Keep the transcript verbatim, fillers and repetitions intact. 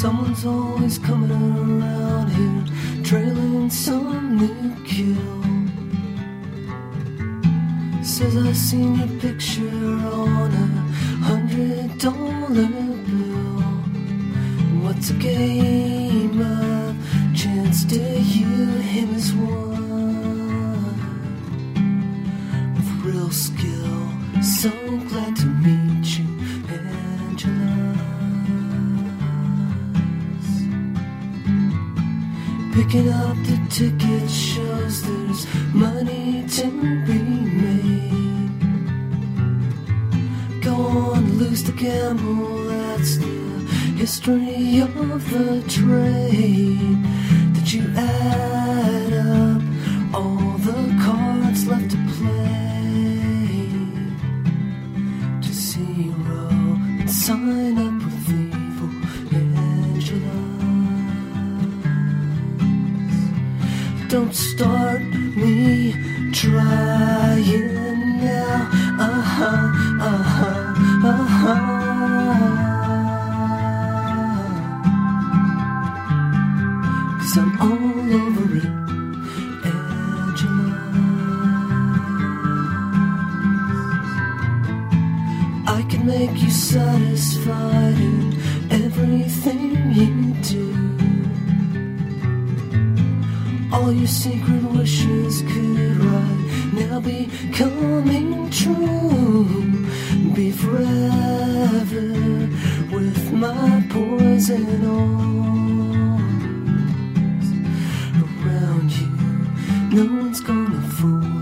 Someone's always coming around here, trailing some new kill. Says I seen your picture on a hundred dollar bill. What's a game of chance to you? Him is one with real skill. So glad to meet you, Angela. Picking up the ticket shows there's money to be made. Go on, lose the gamble, that's the history of the trade. Did you add up all the cards left to play to zero and sign up with evil Angela? Don't start me trying now. Uh-huh, uh-huh, uh-huh. Cause I'm all over it, Angela. I can make you satisfied in everything you do. All your secret wishes could right now be coming true. Be forever with my poison arms around you. No one's gonna fool